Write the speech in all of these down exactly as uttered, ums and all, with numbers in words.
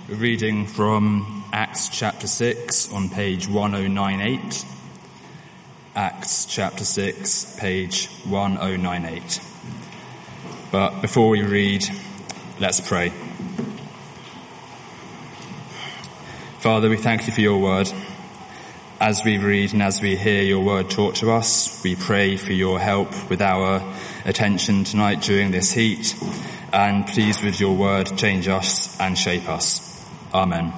We're reading from Acts chapter six on page ten ninety-eight. Acts chapter six, page ten ninety-eight. But before we read, let's pray. Father, we thank you for your word. As we read and as we hear your word taught to us, we pray for your help with our attention tonight during this heat. And please, with your word, change us and shape us. Amen.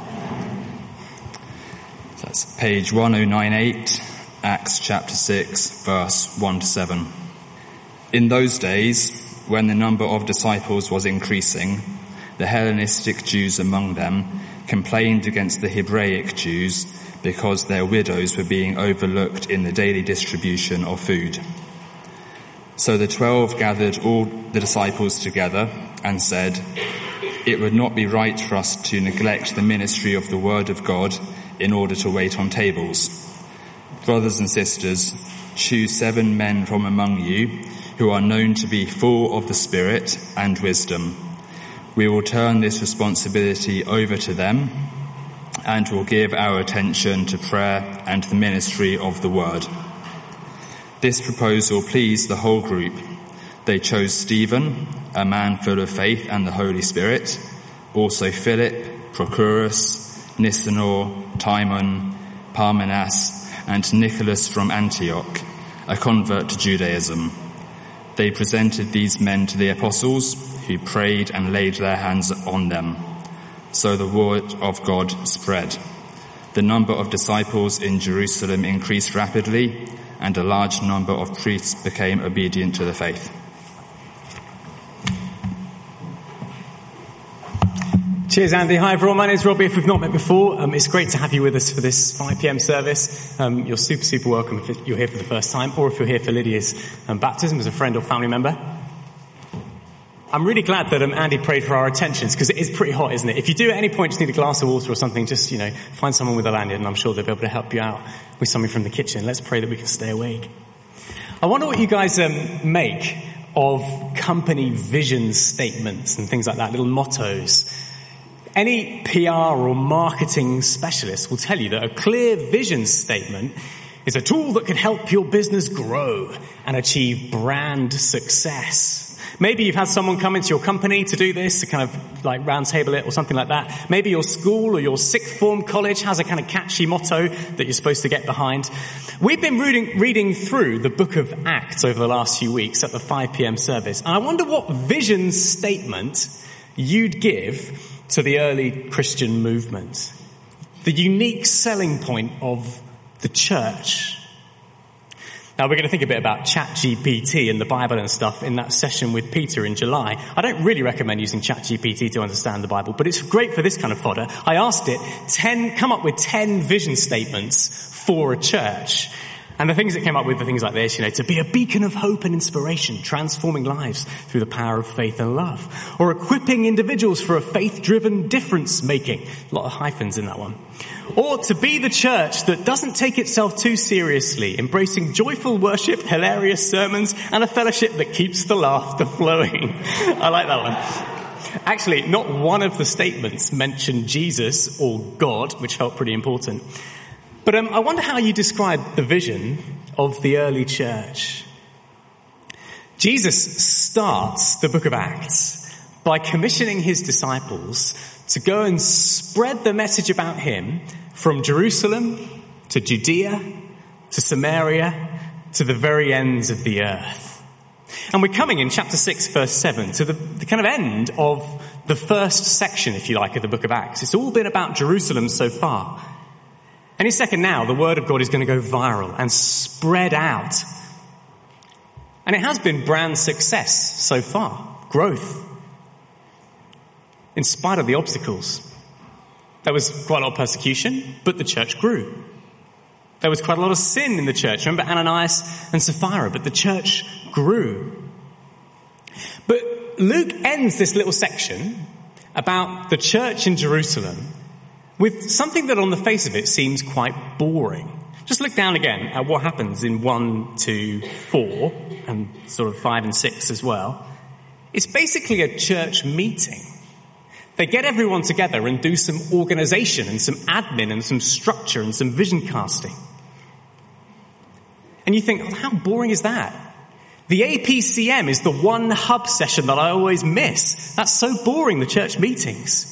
So that's page ten ninety-eight, Acts chapter six, verse one to seven. In those days, when the number of disciples was increasing, the Hellenistic Jews among them complained against the Hebraic Jews because their widows were being overlooked in the daily distribution of food. So the twelve gathered all the disciples together and said, "It would not be right for us to neglect the ministry of the word of God in order to wait on tables. Brothers and sisters, choose seven men from among you who are known to be full of the Spirit and wisdom. We will turn this responsibility over to them and will give our attention to prayer and the ministry of the word." This proposal pleased the whole group. They chose Stephen, a man full of faith and the Holy Spirit, also Philip, Prochorus, Nicanor, Timon, Parmenas, and Nicholas from Antioch, a convert to Judaism. They presented these men to the apostles, who prayed and laid their hands on them. So the word of God spread. The number of disciples in Jerusalem increased rapidly, and a large number of priests became obedient to the faith. Cheers, Andy. Hi, everyone. My name's Robbie. If we've not met before, um, it's great to have you with us for this five p.m. service. Um, you're super, super welcome if you're here for the first time, or if you're here for Lydia's um, baptism as a friend or family member. I'm really glad that um, Andy prayed for our attentions, because it is pretty hot, isn't it? If you do at any point just need a glass of water or something, just, you know, find someone with a lanyard, and I'm sure they'll be able to help you out with something from the kitchen. Let's pray that we can stay awake. I wonder what you guys um, make of company vision statements and things like that, little mottos. Any P R or marketing specialist will tell you that a clear vision statement is a tool that can help your business grow and achieve brand success. Maybe you've had someone come into your company to do this, to kind of like round table it or something like that. Maybe your school or your sixth form college has a kind of catchy motto that you're supposed to get behind. We've been reading, reading through the book of Acts over the last few weeks at the five p.m. service. And I wonder what vision statement you'd give to the early Christian movement. The unique selling point of the church. Now, we're going to think a bit about ChatGPT and the Bible and stuff in that session with Peter in July. I don't really recommend using ChatGPT to understand the Bible, but it's great for this kind of fodder. I asked it, ten, come up with ten vision statements for a church. And the things it came up with are things like this, you know, to be a beacon of hope and inspiration, transforming lives through the power of faith and love. Or equipping individuals for a faith-driven difference-making. A lot of hyphens in that one. Or to be the church that doesn't take itself too seriously, embracing joyful worship, hilarious sermons, and a fellowship that keeps the laughter flowing. I like that one. Actually, not one of the statements mentioned Jesus or God, which felt pretty important. But um, I wonder how you describe the vision of the early church. Jesus starts the book of Acts by commissioning his disciples to go and spread the message about him from Jerusalem to Judea to Samaria to the very ends of the earth. And we're coming in chapter six, verse seven, to the, the kind of end of the first section, if you like, of the book of Acts. It's all been about Jerusalem so far. Any second now, the word of God is going to go viral and spread out. And it has been brand success so far. Growth. In spite of the obstacles. There was quite a lot of persecution, but the church grew. There was quite a lot of sin in the church. Remember Ananias and Sapphira, but the church grew. But Luke ends this little section about the church in Jerusalem with something that on the face of it seems quite boring. Just look down again at what happens in one to four and sort of five and six as well. It's basically a church meeting. They get everyone together and do some organization and some admin and some structure and some vision casting. And you think, well, how boring is that? The A P C M is the one hub session that I always miss. That's so boring, the church meetings.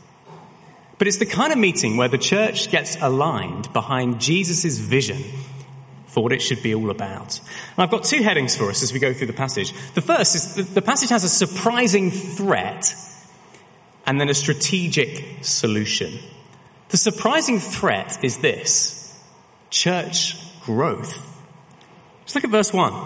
But it's the kind of meeting where the church gets aligned behind Jesus' vision for what it should be all about. And I've got two headings for us as we go through the passage. The first is the passage has a surprising threat and then a strategic solution. The surprising threat is this: church growth. Let's look at verse one.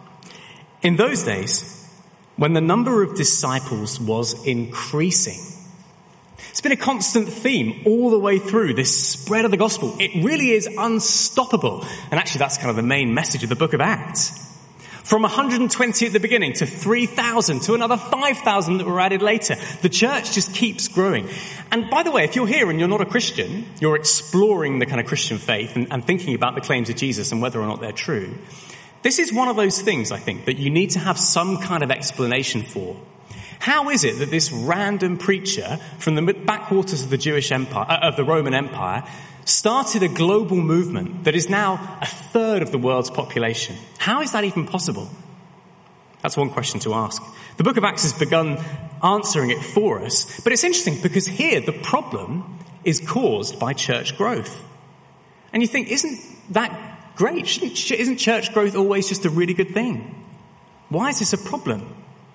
In those days, when the number of disciples was increasing. It's been a constant theme all the way through this spread of the gospel. It really is unstoppable. And actually, that's kind of the main message of the book of Acts. From one hundred twenty at the beginning to three thousand to another five thousand that were added later. The church just keeps growing. And by the way, if you're here and you're not a Christian, you're exploring the kind of Christian faith and, and thinking about the claims of Jesus and whether or not they're true. This is one of those things, I think, that you need to have some kind of explanation for. How is it that this random preacher from the backwaters of the Jewish Empire, uh, of the Roman Empire, started a global movement that is now a third of the world's population? How is that even possible? That's one question to ask. The book of Acts has begun answering it for us, but it's interesting because here the problem is caused by church growth. And you think, isn't that great? Shouldn't, isn't church growth always just a really good thing? Why is this a problem?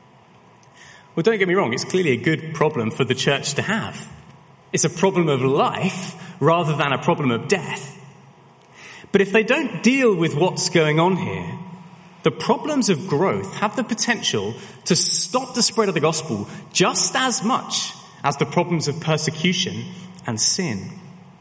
Well, don't get me wrong, it's clearly a good problem for the church to have. It's a problem of life rather than a problem of death. But if they don't deal with what's going on here, the problems of growth have the potential to stop the spread of the gospel just as much as the problems of persecution and sin.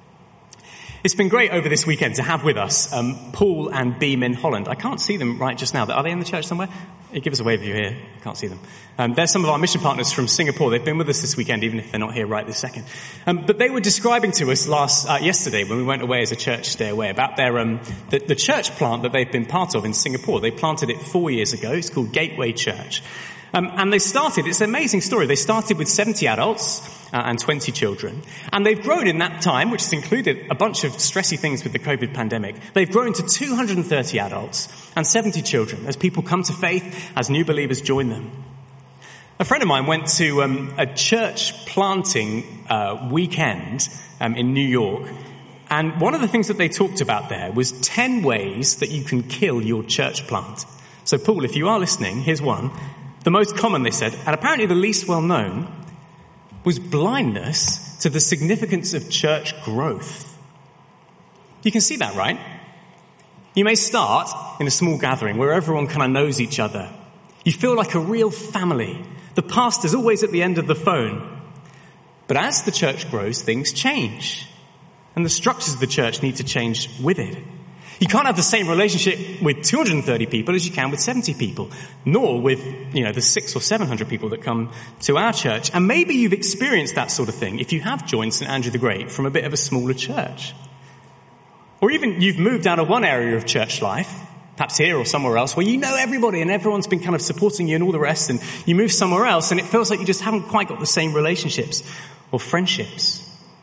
It's been great over this weekend to have with us um, Paul and Beam in Holland. I can't see them right just now. Are they in the church somewhere? Give us a wave if you're here. Can't see them. Um, they're some of our mission partners from Singapore. They've been with us this weekend, even if they're not here right this second. Um, but they were describing to us last uh, yesterday when we went away as a church stay away about their um, the, the church plant that they've been part of in Singapore. They planted it four years ago. It's called Gateway Church. Um, and they started, it's an amazing story, they started with seventy adults uh, and twenty children. And they've grown in that time, which has included a bunch of stressy things with the COVID pandemic. They've grown to two hundred thirty adults and seventy children as people come to faith, as new believers join them. A friend of mine went to um, a church planting uh, weekend um, in New York. And one of the things that they talked about there was ten ways that you can kill your church plant. So Paul, if you are listening, here's one. The most common, they said, and apparently the least well known, was blindness to the significance of church growth. You can see that, right? You may start in a small gathering where everyone kind of knows each other. You feel like a real family. The pastor's always at the end of the phone. But as the church grows, things change. And the structures of the church need to change with it. You can't have the same relationship with two hundred thirty people as you can with seventy people, nor with, you know, the six or seven hundred people that come to our church. And maybe you've experienced that sort of thing if you have joined St Andrew the Great from a bit of a smaller church. Or even you've moved out of one area of church life, perhaps here or somewhere else, where you know everybody and everyone's been kind of supporting you and all the rest, and you move somewhere else and it feels like you just haven't quite got the same relationships or friendships.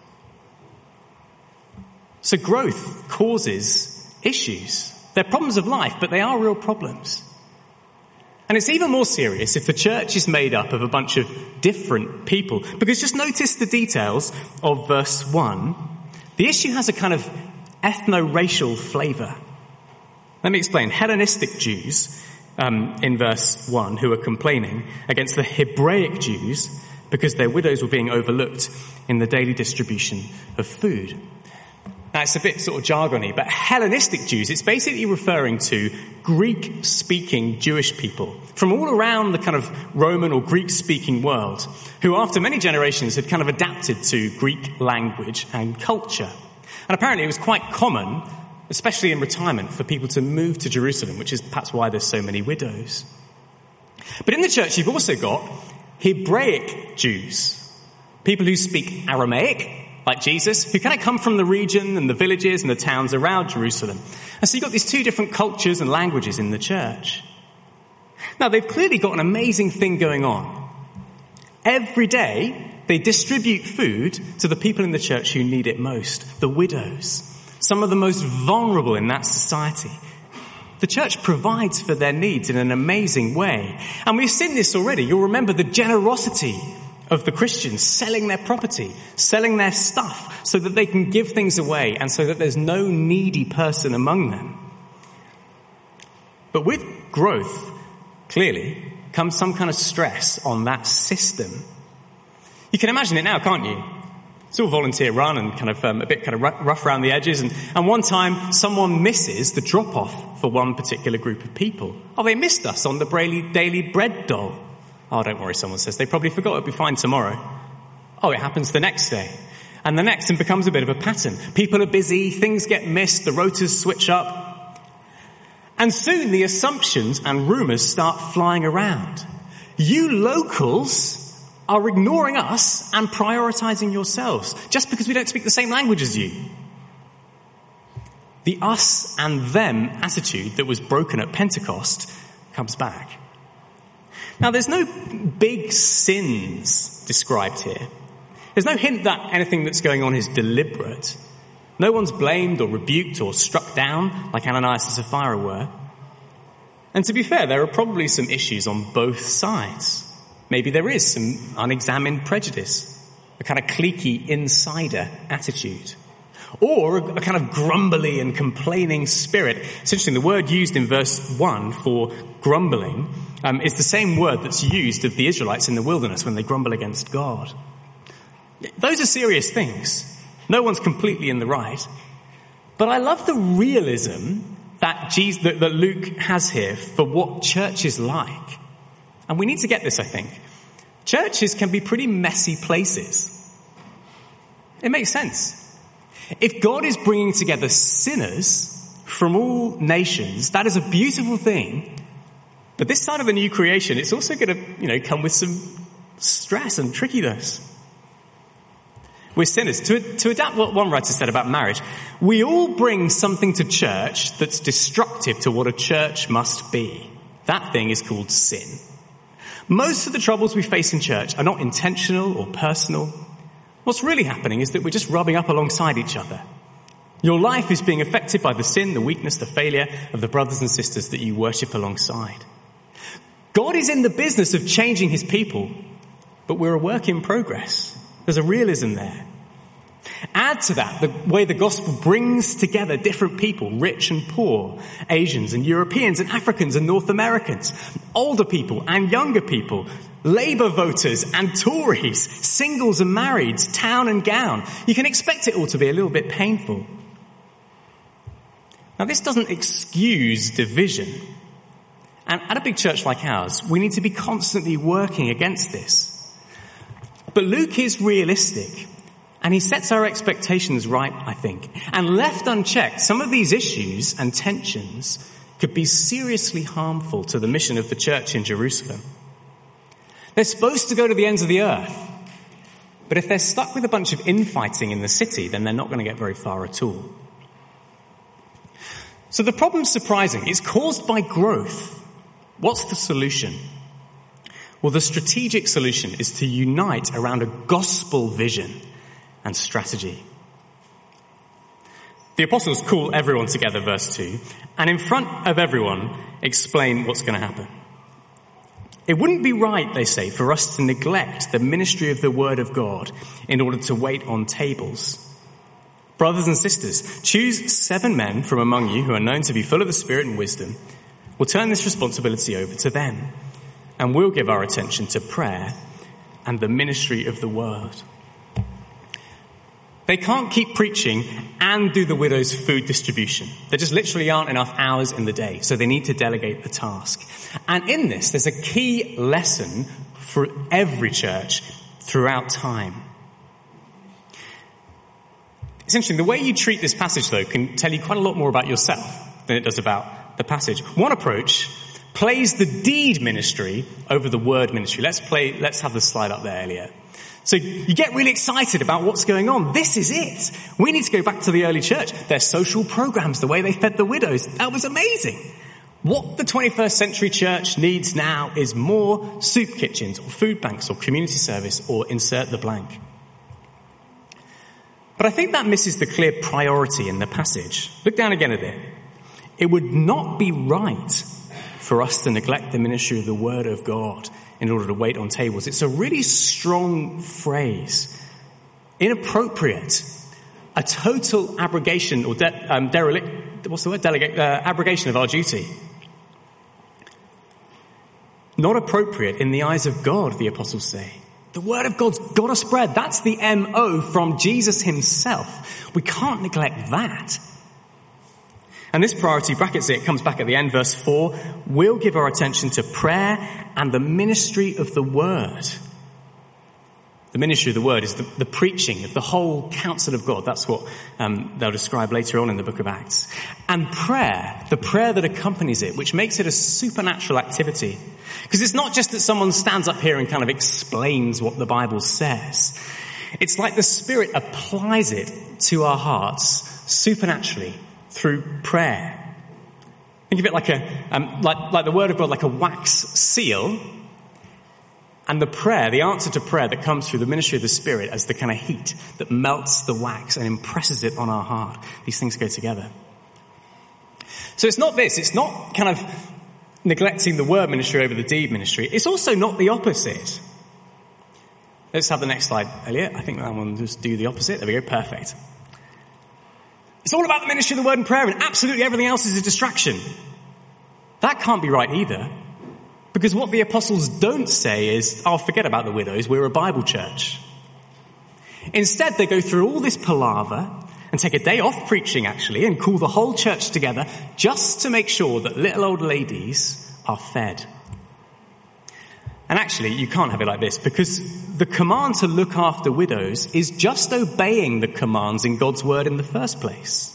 So growth causes issues. They're problems of life, but they are real problems. And it's even more serious if the church is made up of a bunch of different people. Because just notice the details of verse one. The issue has a kind of ethno-racial flavour. Let me explain. Hellenistic Jews, um, in verse one, who are complaining against the Hebraic Jews because their widows were being overlooked in the daily distribution of food. Now, it's a bit sort of jargony, but Hellenistic Jews, it's basically referring to Greek-speaking Jewish people from all around the kind of Roman or Greek-speaking world, who after many generations had kind of adapted to Greek language and culture. And apparently it was quite common, especially in retirement, for people to move to Jerusalem, which is perhaps why there's so many widows. But in the church, you've also got Hebraic Jews, people who speak Aramaic, like Jesus, who kind of come from the region and the villages and the towns around Jerusalem. And so you've got these two different cultures and languages in the church. Now, they've clearly got an amazing thing going on. Every day, They distribute food to the people in the church who need it most, the widows, some of the most vulnerable in that society. The church provides for their needs in an amazing way. And we've seen this already. You'll remember the generosity of the Christians selling their property, selling their stuff so that they can give things away and so that there's no needy person among them. But with growth, clearly, comes some kind of stress on that system. You can imagine it now, can't you? It's all volunteer run and kind of um, a bit kind of rough around the edges. And, and one time, someone misses the drop-off for one particular group of people. Oh, they missed us on the daily bread dole. Oh, don't worry, someone says. They probably forgot. It'll be fine tomorrow. Oh, it happens the next day. And the next, and becomes a bit of a pattern. People are busy, things get missed, the rotors switch up. And soon the assumptions and rumours start flying around. You locals are ignoring us and prioritising yourselves just because we don't speak the same language as you. The us and them attitude that was broken at Pentecost comes back. Now, there's no big sins described here. There's no hint that anything that's going on is deliberate. No one's blamed or rebuked or struck down like Ananias and Sapphira were. And to be fair, there are probably some issues on both sides. Maybe there is some unexamined prejudice, a kind of cliquey insider attitude, or a, a kind of grumbly and complaining spirit. It's interesting, the word used in verse one for grumbling um, is the same word that's used of the Israelites in the wilderness when they grumble against God. Those are serious things. No one's completely in the right. But I love the realism that, Jesus, that, that Luke has here for what church is like. And we need to get this, I think. Churches can be pretty messy places. It makes sense. If God is bringing together sinners from all nations, that is a beautiful thing. But this side of the new creation, it's also going to, you know, come with some stress and trickiness. We're sinners. To, to adapt what one writer said about marriage, we all bring something to church that's destructive to what a church must be. That thing is called sin. Most of the troubles we face in church are not intentional or personal. What's really happening is that we're just rubbing up alongside each other. Your life is being affected by the sin, the weakness, the failure of the brothers and sisters that you worship alongside. God is in the business of changing his people, but we're a work in progress. There's a realism there. Add to that the way the gospel brings together different people, rich and poor, Asians and Europeans and Africans and North Americans, older people and younger people, Labour voters and Tories, singles and marrieds, town and gown. You can expect it all to be a little bit painful. Now, this doesn't excuse division. And at a big church like ours, we need to be constantly working against this. But Luke is realistic, and he sets our expectations right, I think. And left unchecked, some of these issues and tensions could be seriously harmful to the mission of the church in Jerusalem. They're supposed to go to the ends of the earth, but if they're stuck with a bunch of infighting in the city, then they're not going to get very far at all. So the problem's surprising. It's caused by growth. What's the solution? Well, the strategic solution is to unite around a gospel vision and strategy. The apostles call everyone together, verse two, and in front of everyone explain what's going to happen. It wouldn't be right, they say, for us to neglect the ministry of the word of God in order to wait on tables. Brothers and sisters, choose seven men from among you who are known to be full of the Spirit and wisdom. We'll turn this responsibility over to them, and we'll give our attention to prayer and the ministry of the word. They can't keep preaching and do the widow's food distribution. There just literally aren't enough hours in the day, so they need to delegate the task. And in this, there's a key lesson for every church throughout time. It's interesting, the way you treat this passage, though, can tell you quite a lot more about yourself than it does about the passage. One approach plays the deed ministry over the word ministry. Let's play, let's have the slide up there, Elliot. So you get really excited about what's going on. This is it. We need to go back to the early church. Their social programs, the way they fed the widows, that was amazing. What the twenty-first century church needs now is more soup kitchens or food banks or community service or insert the blank. But I think that misses the clear priority in the passage. Look down again at it. It would not be right for us to neglect the ministry of the word of God in order to wait on tables. It's a really strong phrase. Inappropriate. A total abrogation or de- um, derelict, what's the word? Delegate, uh, abrogation of our duty. Not appropriate in the eyes of God, the apostles say. The word of God's got to spread. That's the M O from Jesus himself. We can't neglect that. And this priority, brackets it, comes back at the end, verse four. We'll give our attention to prayer and the ministry of the word. The ministry of the word is the, the preaching of the whole counsel of God. That's what um, they'll describe later on in the book of Acts. And prayer, the prayer that accompanies it, which makes it a supernatural activity. Because it's not just that someone stands up here and kind of explains what the Bible says. It's like the Spirit applies it to our hearts supernaturally through prayer. Think of it like a um, like, like the word of God, like a wax seal. And the prayer, the answer to prayer that comes through the ministry of the Spirit as the kind of heat that melts the wax and impresses it on our heart. These things go together. So it's not this, it's not kind of neglecting the word ministry over the deed ministry. It's also not the opposite. Let's have the next slide, Elliot. I think that one will just do the opposite. There we go, perfect. It's all about the ministry of the word and prayer, and absolutely everything else is a distraction. That can't be right either. Because what the apostles don't say is, oh, forget about the widows, we're a Bible church. Instead, they go through all this palaver and take a day off preaching, actually, and call the whole church together just to make sure that little old ladies are fed. And actually, you can't have it like this, because the command to look after widows is just obeying the commands in God's word in the first place.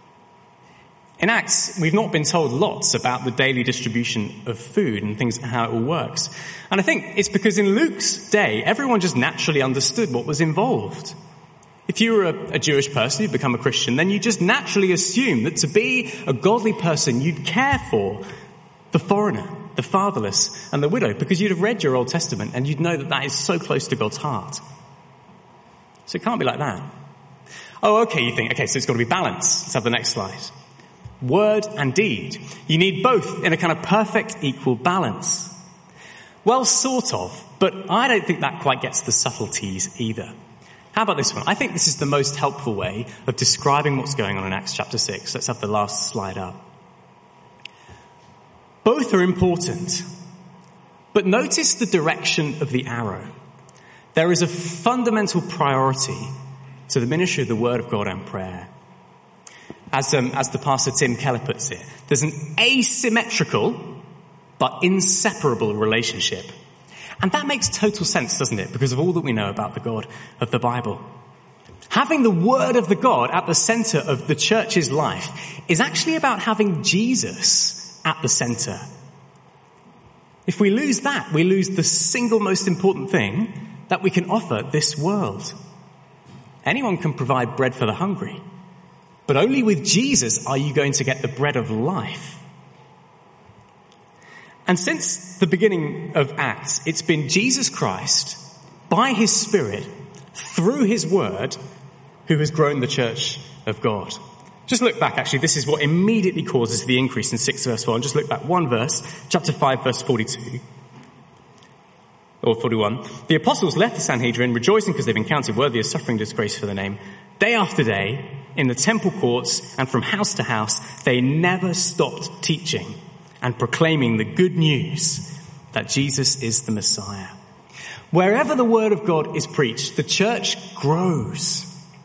In Acts, we've not been told lots about the daily distribution of food and things, how it all works. And I think it's because in Luke's day, everyone just naturally understood what was involved. If you were a, a Jewish person, you'd become a Christian, then you just naturally assume that to be a godly person, you'd care for the foreigner, the fatherless, and the widow, because you'd have read your Old Testament and you'd know that that is so close to God's heart. So it can't be like that. Oh, okay, you think, okay, so it's got to be balanced. Let's have the next slide. Word and deed. You need both in a kind of perfect equal balance. Well, sort of, but I don't think that quite gets the subtleties either. How about this one? I think this is the most helpful way of describing what's going on in Acts chapter six. Let's have the last slide up. Both are important, but notice the direction of the arrow. There is a fundamental priority to the ministry of the word of God and prayer. As, um, as the pastor Tim Keller puts it, there's an asymmetrical but inseparable relationship. And that makes total sense, doesn't it? Because of all that we know about the God of the Bible. Having the word of the God at the center of the church's life is actually about having Jesus at the center. If we lose that, we lose the single most important thing that we can offer this world. Anyone can provide bread for the hungry. But only with Jesus are you going to get the bread of life. And since the beginning of Acts, it's been Jesus Christ, by his Spirit, through his word, who has grown the church of God. Just look back, actually, this is what immediately causes the increase in six verse one. Just look back one verse, chapter five, verse forty-two. Or forty-one. The apostles left the Sanhedrin, rejoicing because they've been counted worthy of suffering disgrace for the name. Day after day, in the temple courts and from house to house, they never stopped teaching and proclaiming the good news that Jesus is the Messiah. Wherever the word of God is preached, the church grows.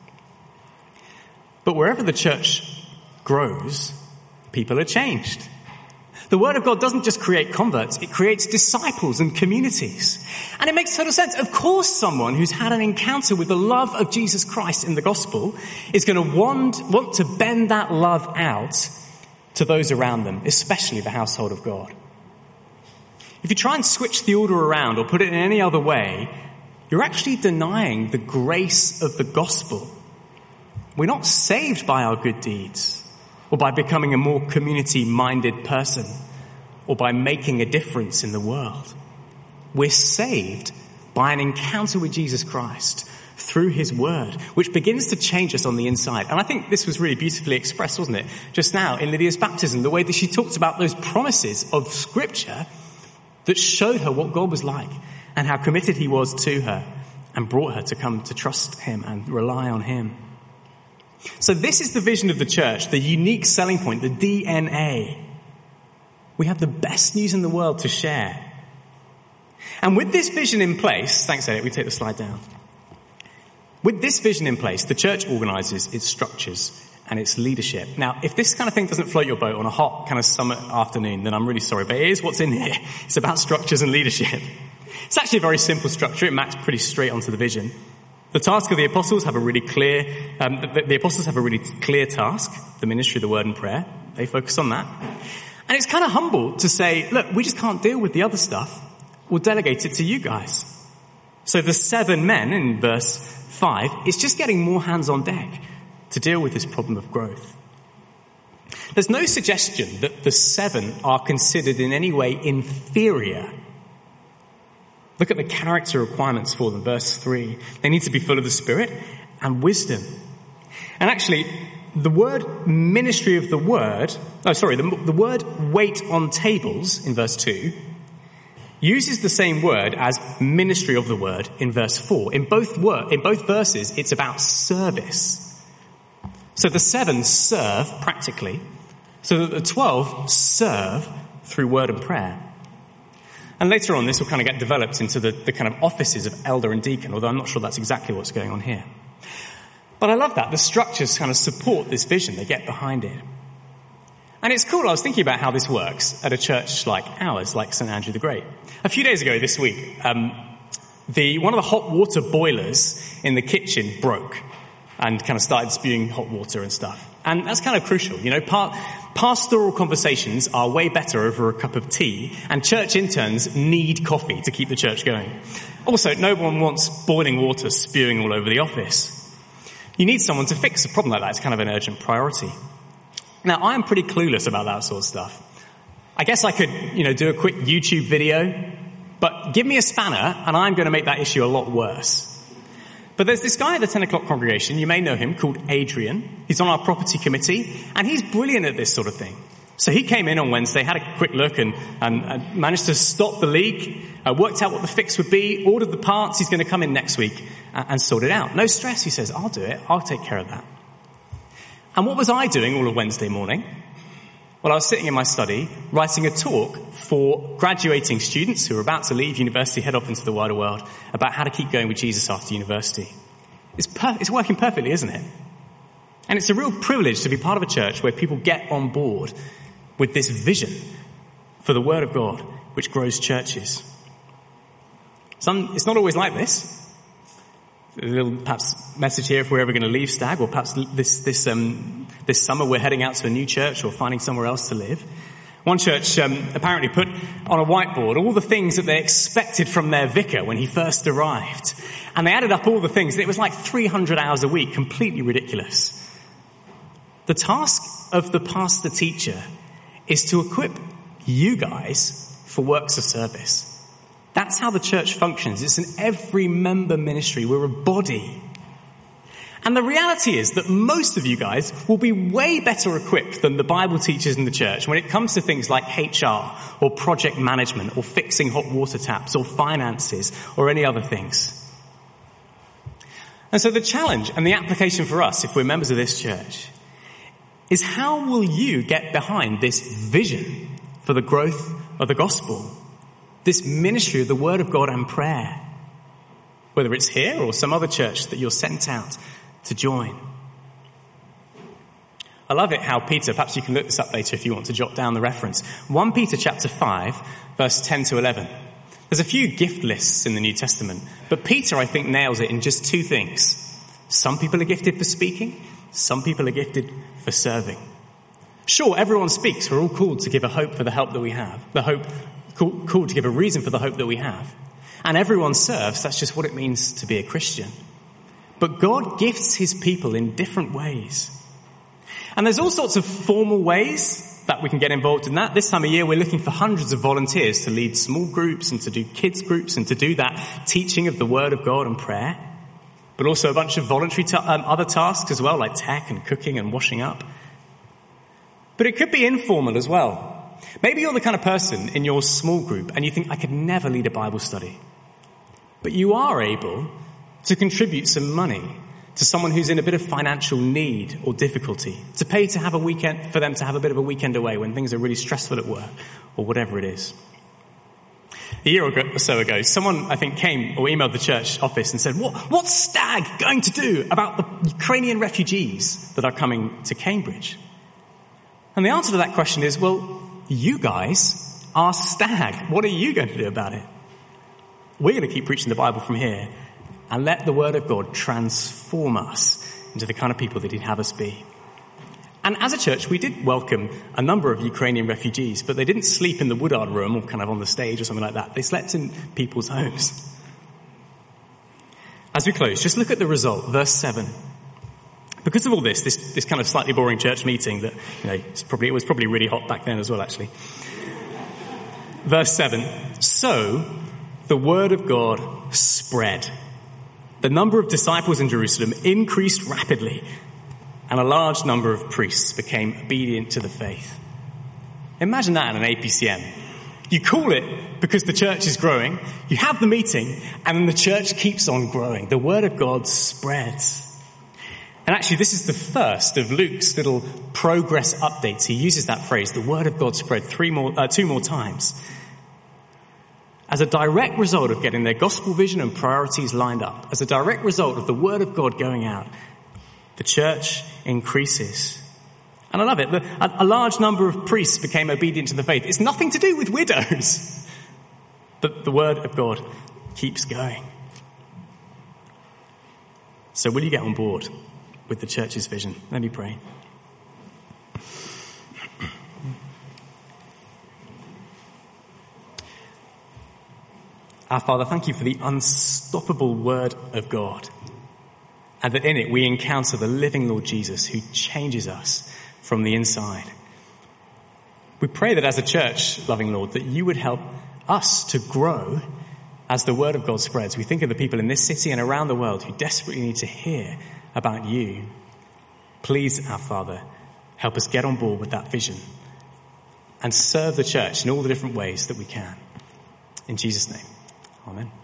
But wherever the church grows, people are changed. The word of God doesn't just create converts, it creates disciples and communities. And it makes total sense. Of course, someone who's had an encounter with the love of Jesus Christ in the gospel is going to want, want to bend that love out to those around them, especially the household of God. If you try and switch the order around or put it in any other way, you're actually denying the grace of the gospel. We're not saved by our good deeds. or by becoming a more community-minded person, or by making a difference in the world. We're saved by an encounter with Jesus Christ through his word, which begins to change us on the inside. And I think this was really beautifully expressed, wasn't it? Just now in Lydia's baptism, the way that she talked about those promises of scripture that showed her what God was like and how committed he was to her and brought her to come to trust him and rely on him. So this is the vision of the church, the unique selling point, the D N A. We have the best news in the world to share. And with this vision in place, thanks Elliot, we take the slide down. With this vision in place, the church organises its structures and its leadership. Now, if this kind of thing doesn't float your boat on a hot kind of summer afternoon, then I'm really sorry, but it is what's in here. It's about structures and leadership. It's actually a very simple structure. It maps pretty straight onto the vision. The task of the apostles have a really clear, um, the, the apostles have a really clear task, the ministry of the word and prayer. They focus on that. And it's kind of humble to say, look, we just can't deal with the other stuff. We'll delegate it to you guys. So the seven men in verse five, it's just getting more hands on deck to deal with this problem of growth. There's no suggestion that the seven are considered in any way inferior. Look at the character requirements for them. Verse three, they need to be full of the Spirit and wisdom. And actually, the word ministry of the word, oh sorry, the, the word wait on tables in verse two uses the same word as ministry of the word in verse four. In both word, in both verses, it's about service. So the seven serve practically, so that the twelve serve through word and prayer. And later on, this will kind of get developed into the, the kind of offices of elder and deacon, although I'm not sure that's exactly what's going on here. But I love that. The structures kind of support this vision. They get behind it. And it's cool. I was thinking about how this works at a church like ours, like Saint Andrew the Great. A few days ago this week, um, the one of the hot water boilers in the kitchen broke and kind of started spewing hot water and stuff. And that's kind of crucial. You know, par- pastoral conversations are way better over a cup of tea, and church interns need coffee to keep the church going. Also, no one wants boiling water spewing all over the office. You need someone to fix a problem like that. It's kind of an urgent priority. Now, I'm pretty clueless about that sort of stuff. I guess I could, you know, do a quick YouTube video, but give me a spanner and I'm going to make that issue a lot worse. But there's this guy at the ten o'clock congregation, you may know him, called Adrian. He's on our property committee, and he's brilliant at this sort of thing. So he came in on Wednesday, had a quick look, and, and, and managed to stop the leak, uh, worked out what the fix would be, ordered the parts. He's going to come in next week and, and sort it out. No stress, he says. I'll do it. I'll take care of that. And what was I doing all of Wednesday morning? Well, I was sitting in my study, writing a talk for graduating students who are about to leave university, head off into the wider world, about how to keep going with Jesus after university. It's, per- it's working perfectly, isn't it? And it's a real privilege to be part of a church where people get on board with this vision for the Word of God, which grows churches. Some, it's not always like this. A little perhaps message here if we're ever going to leave Stag, or perhaps this this um this summer we're heading out to a new church or finding somewhere else to live. One church um, apparently put on a whiteboard all the things that they expected from their vicar when he first arrived, and they added up all the things, and it was like three hundred hours a week, completely ridiculous. The task of the pastor teacher is to equip you guys for works of service. That's how the church functions. It's an every member ministry. We're a body. And the reality is that most of you guys will be way better equipped than the Bible teachers in the church when it comes to things like H R or project management or fixing hot water taps or finances or any other things. And so the challenge and the application for us, if we're members of this church, is how will you get behind this vision for the growth of the gospel? This ministry of the Word of God and prayer, whether it's here or some other church that you're sent out to join. I love it how Peter, perhaps you can look this up later if you want to jot down the reference. First Peter chapter five, verse ten to eleven. There's a few gift lists in the New Testament, but Peter, I think, nails it in just two things. Some people are gifted for speaking, some people are gifted for serving. Sure, everyone speaks. We're all called to give a hope for the help that we have, the hope called to give a reason for the hope that we have. And everyone serves. That's just what it means to be a Christian. But God gifts his people in different ways. And there's all sorts of formal ways that we can get involved in that. This time of year, we're looking for hundreds of volunteers to lead small groups and to do kids groups and to do that teaching of the Word of God and prayer. But also a bunch of voluntary ta- um, other tasks as well, like tech and cooking and washing up. But it could be informal as well. Maybe you're the kind of person in your small group and you think, I could never lead a Bible study. But you are able to contribute some money to someone who's in a bit of financial need or difficulty, to pay to have a weekend, for them to have a bit of a weekend away when things are really stressful at work or whatever it is. A year or so ago, someone, I think, came or emailed the church office and said, what, what's Stag going to do about the Ukrainian refugees that are coming to Cambridge? And the answer to that question is, well, you guys are Stag. What are you going to do about it? We're going to keep preaching the Bible from here and let the Word of God transform us into the kind of people that He'd have us be. And as a church, we did welcome a number of Ukrainian refugees, but they didn't sleep in the Woodard room or kind of on the stage or something like that. They slept in people's homes. As we close, just look at the result, verse seven. Because of all this, this, this kind of slightly boring church meeting that, you know, it's probably, it was probably really hot back then as well, actually. Verse seven, so the Word of God spread. The number of disciples in Jerusalem increased rapidly, and a large number of priests became obedient to the faith. Imagine that in an A P C M. You call it because the church is growing, you have the meeting, and then the church keeps on growing. The Word of God spreads. And actually, this is the first of Luke's little progress updates. He uses that phrase, the Word of God spread, three more, uh, two more times, as a direct result of getting their gospel vision and priorities lined up, as a direct result of the Word of God going out, the church increases. And I love it. The, a, a large number of priests became obedient to the faith. It's nothing to do with widows. But the Word of God keeps going. So will you get on board with the church's vision? Let me pray. Our Father, thank you for the unstoppable Word of God, and that in it we encounter the living Lord Jesus who changes us from the inside. We pray that as a church, loving Lord, that you would help us to grow as the Word of God spreads. We think of the people in this city and around the world who desperately need to hear about you. Please, our Father, help us get on board with that vision and serve the church in all the different ways that we can. In Jesus' name. Amen.